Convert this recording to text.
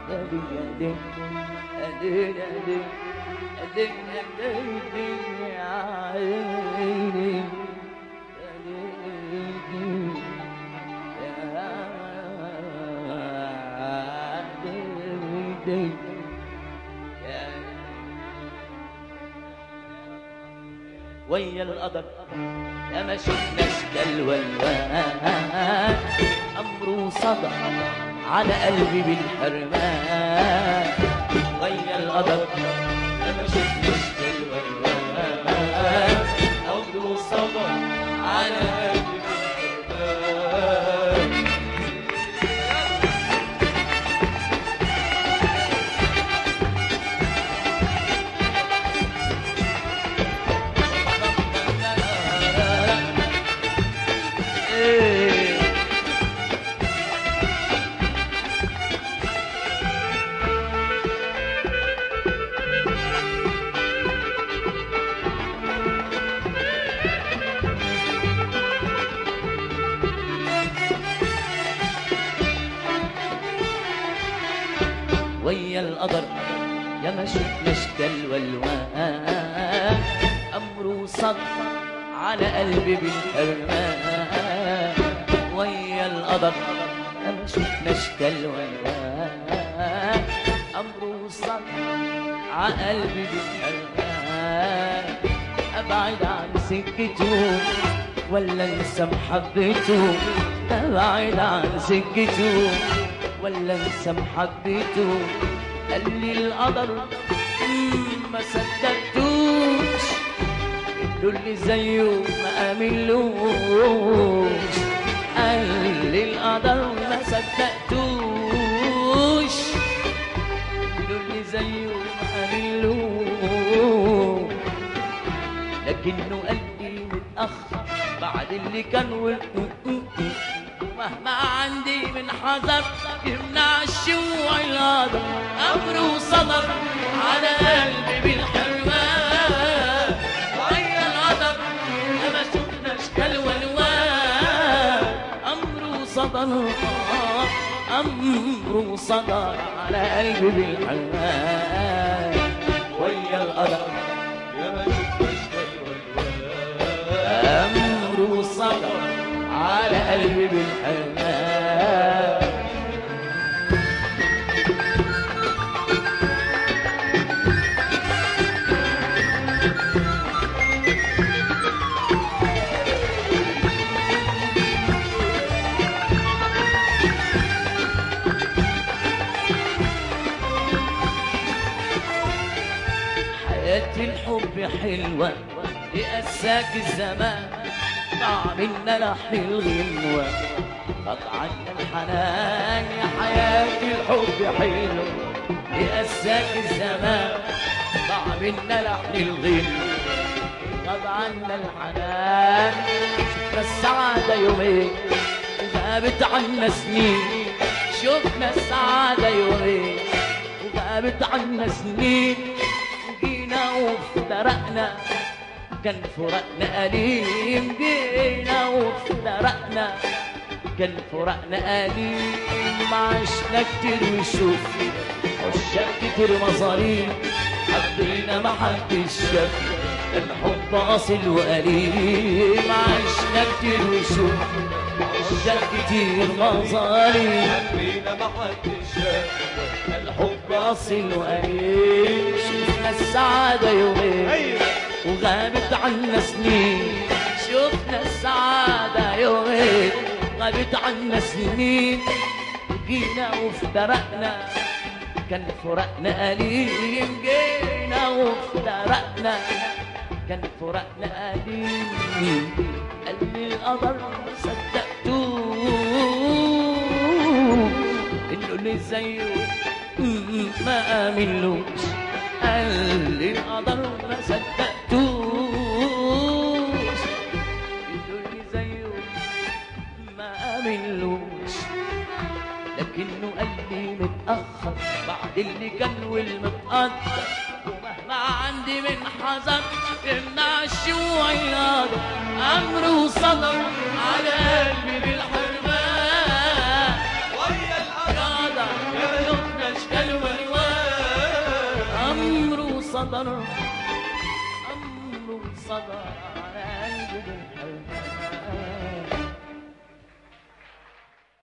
ويا القدر يا ما شفنا اشكال والوان، امره صدى على قلبي بالحرمان. ويا القدر يا ما شفنا اشكال والوان، امره صدى على قلبي بالحرمان. ويا القدر يا ما شفنا اشكال والوان، امره صد على قلبي بالحرمان. ويا القدر يا ما شفنا اشكال والوان، امره صد على قلبي بالحرمان. ابعد عن سكته ولا انسى محبته، ابعد عن سكته ولا انسى محبته. قال لي القدر ما صدقتوش، له اللي زيه ما امنلوش. قال لي القدر ما صدقتوش، له اللي زيه ما امنلوش. لكنه قال لي متاخر بعد اللي كان مهما عندي من حذر يمنع الشوع القدر. امره صدر على قلبي بالحرمان. ويا القدر يا ما شفنا اشكال والوان، امره صدر امره صدر على قلبي بالحرمان. ويا القدر يا ما شفنا اشكال والوان، امره صدر على قلبي بالحرمان. حياة الحب حلوة لقساك الزمان، ضاع منا لحن الغنوة قطع عنا الحنان. يا حياة الحب حلوة لقساك الزمان، ضاع منا لحن الغنوة قطع عنا الحنان. شفنا السعادة يومين وغابت عنا سنين، شفنا السعادة يومين وغابت عنا سنين. جينا وافترقنا كان فراقنا أليم، جينا وافترقنا كان فراقنا أليم. عشنا كتير وشوفنا عشاق كتير مظاليم، حبينا ما حدش شاف الحب أصيل وأليم. عشنا كتير وشوفنا عشاق كتير مظاليم، حبينا ما حدش شاف الحب أصيل وأليم. شفنا السعادة يومين وغابت عنا سنين، شفنا السعادة يومين غابت عنا سنين. جينا وافترقنا كان فراقنا أليم، جينا وافترقنا كان فراقنا أليم. قال لي القدر صدقتوه، إنه اللي زيه ما آمنلوش. قال لي القدر ما صدقتوش، إنه اللي زيه ما آمنلوش. لكنه قال لي متأخر بعد اللي كان والمتقدر، ومهما عندي من حذر يمنع الشوع القدر. أمره صدر على قلبي بالحرمان. ويا القدر يا شفنا اشكال أمره صدر، أمره صدر على قلبي بالحب.